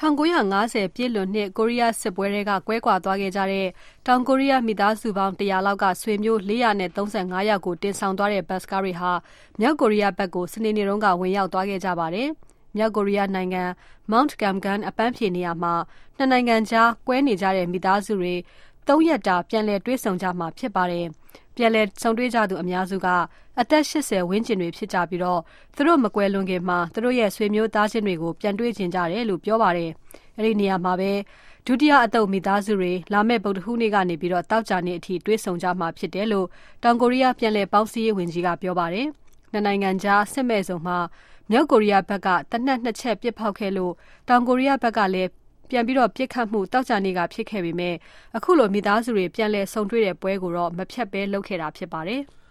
1950 ပြည့်လွန်နှစ်ကိုရီးယားစစ်ပွဲတွေကကွဲကွာသွားခဲ့ကြတဲ့တောင်ကိုရီးယားမိသားစုပေါင်း100လောက်ကဆွေမျိုး435ယောက်ကိုတင်ဆောင်သွားတဲ့ဘတ်စ်ကားတွေဟာမြောက်ကိုရီးယားဘက်ကိုစနေနေ့တုန်းကဝင်ရောက်သွားခဲ့ကြပါတယ်။မြောက်ကိုရီးယားနိုင်ငံ Mount Kamgan အပန်းဖြေနေရာမှာနှစ်နိုင်ငံကြားကွဲနေကြတဲ့မိသားစုတွေ3ရက်တာပြန်လည်တွေ့ဆုံကြမှာဖြစ်ပါတယ်။ပြန်လည်ဆုံတွေ့ကြသူအများစုကအသက်80ဝန်းကျင်တွေဖြစ်ကြပြီးသူတို့မကွယ်လွန်ခင်မှာသူတို့ရဲ့ဆွေမျိုးသားချင်းတွေကိုပြန်တွေ့ချင်ကြတယ်လို့ပြောပါတယ်။အဲဒီနေရာမှာပဲဒုတိယအသုတ်မိသားစုတွေလာမယ့်ဗုဒ္ဓဟူးနေ့ကနေပြီးတောက်ကြနေ့အထိတွေ့ဆုံကြမှာဖြစ်တယ်လို့တောင်ကိုရီးယားပြန်လည်ပေါင်းစည်းရေးဝန်ကြီးကပြောပါတယ်။နှစ်နိုင်ငံကြားစစ်မဲ့ဆုံမှာမြောက်ကိုရီးယားဘက်ကတနက်2ချက်ပစ်ဖောက်ခဲ့လို့တောင်ကိုရီးယားဘက်ကလည်းပြန်ပြီးပစ်ခတ်မှုတောက်ကြနေ့ကဖြစ်ခဲ့ပေမဲ့အခုလိုမိသားစုတွေပြန်လည်ဆုံတွေ့တဲ့ပွဲကိုတော့မဖြတ်ဘဲလုပ်ခဲ့တာဖြစ်ပါတယ်။